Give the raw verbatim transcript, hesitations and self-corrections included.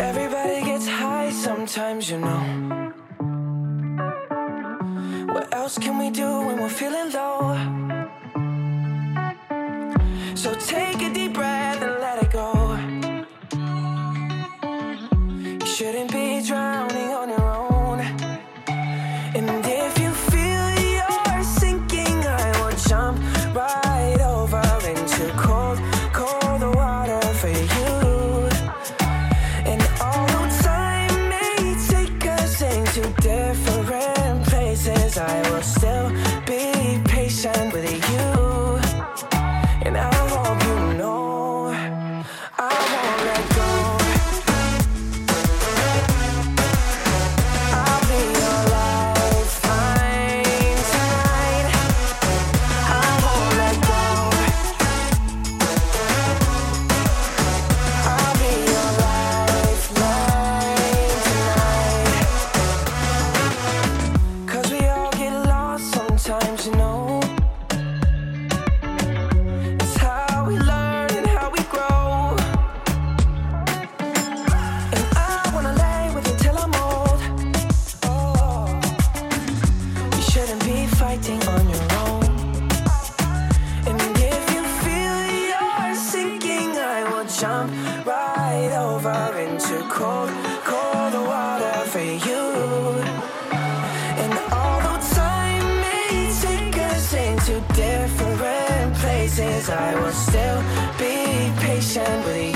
Everybody gets high sometimes, you know. What else can we do when we're feeling low? So take a deep breath and let it go. You shouldn't be drowning on your own. And if you feel you're sinking, I will jump right over into cold, cold water for you. And although time may take us into different places, I will still be patient with you. And I hope you know I won't let go. I'll be your lifeline tonight. I won't let go. I'll be your lifeline tonight. 'Cause we all get lost sometimes, you know. It's how we learn and how we grow. And I wanna lay with you till I'm old. Oh, you shouldn't be fighting on your own. And if you feel you're sinking, I will jump right over into cold, cold water for you. And although time may take us into different places, I will still be patient with